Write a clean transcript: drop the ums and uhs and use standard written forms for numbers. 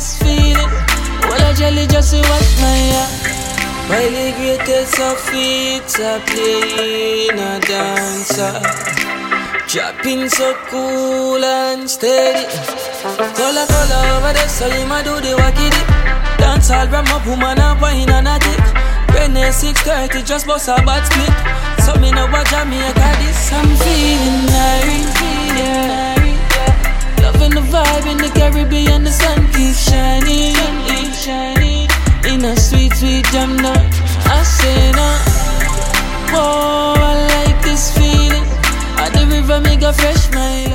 this feeling. Well, I jelly just to watch my eye. While the greatest of feats are playing a dancer, dropping so cool and steady. Color over there, so you might do the wacky dip. Dance all ram up, woman and wine and a dick. Renee 6:30, just bust a bad split. So me know what Jamaica this. I'm feeling yeah. Loving the vibe in the Caribbean, the sun keeps shining. In a sweet, sweet jam now, I say no. Whoa, I like this feeling. At the river, make a fresh mind.